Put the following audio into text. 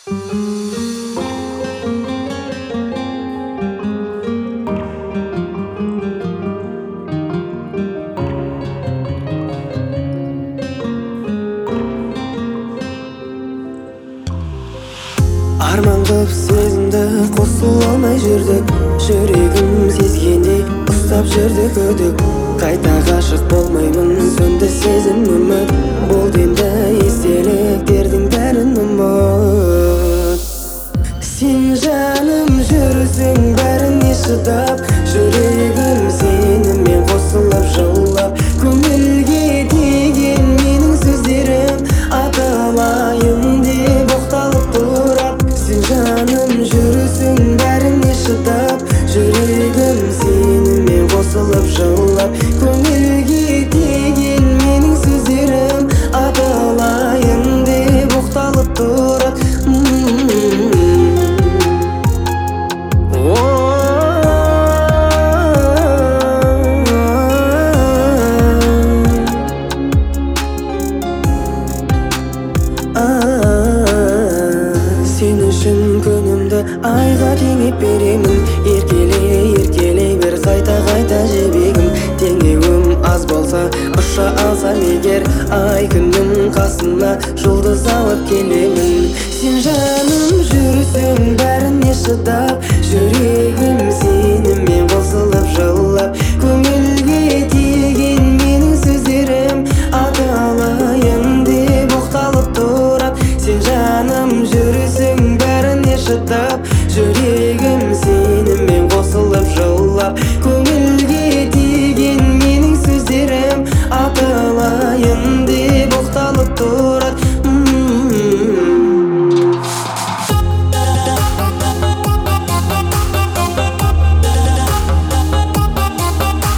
Арман қып сезімді қосыла алмай жүрдік, жүрегім сезгендей ұстап жүрдік өдік. Қайта ғашық болмаймын, сөнді сезім үміт, болды енді естеліктердің бәрін ұмыт. Сен жаным жүрсің бәріне шыдап, жүрегім сенімен қосылып жылап. Көңілге тиген менің сөздерім аталайын деп оқталып тұрап. Сен жаным жүрсің бәріне шыдап, жүрегім сенімен қосылып жылап. Көңілге тиген менің сөздерім аталайын деп оқталып тұрап. Сен үшін күнімді айға теңеп беремін. Еркелей бер қайта жебегім. Теңеуім аз болса ұша алсам егер, ай күннің қасына жұлдыз алып келемін. Сен жаным жүрсің бәріне шыдап, жүрегім